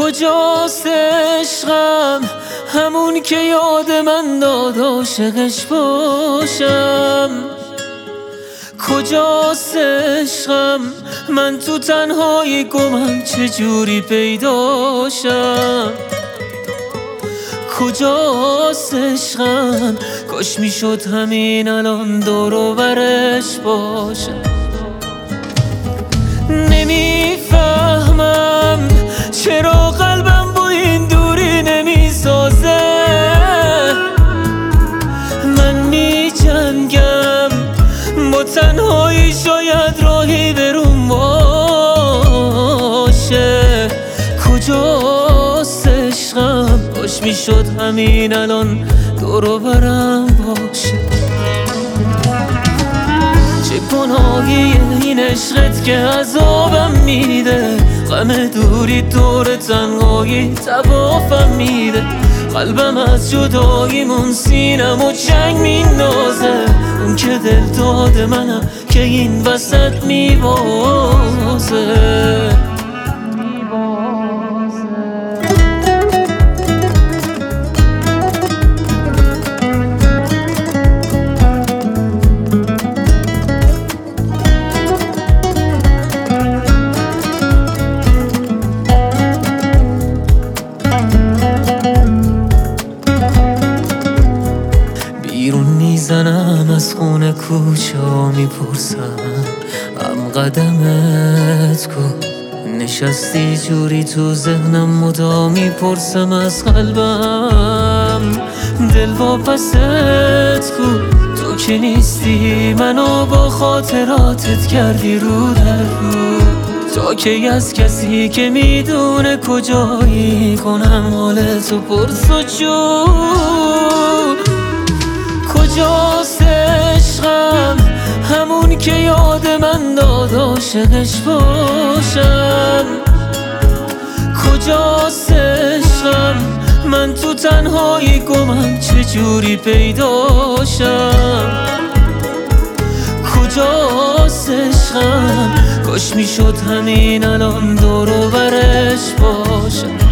کجاست عشقم، همون که یاد من داد عاشقش باشم. کجاست عشقم، من تو تنهایی گمم چجوری پیداشم. کجاست عشقم، کاش میشد همین الان دور و برش باشم. نمیفهمم چرا قلبم با این دوری نمیسازه. من میجنگم با تنهایی، شاید راهی برون باشه. کجاست عشقم، کاش میشد همین الان دور و برم باشه. چه گناهیه این عشقت که عذابم میده، غم دوری دور تنهایی توافم میده. قلبم از جداییمون سینم و جنگ میندازه. اون که دل داده منم که این وسط میبازه. بیرون میزنم از خونه کوچه ها میپرسم هم قدمت کو. نشستی جوری تو ذهنم مدام میپرسم از قلبم دل واپست کو. تو که نیستی منو با خاطراتت کردی رو در رو. تا که از کسی که میدونه کجایی کنم حالتو پرس و جو. کجاست عشقم، همون که یاد من داد عاشقش باشم. کجاست عشقم، من تو تنهایی گمم چجوری پیداشم. کجاست عشقم، کاش میشد همین الان دور و برش باشم.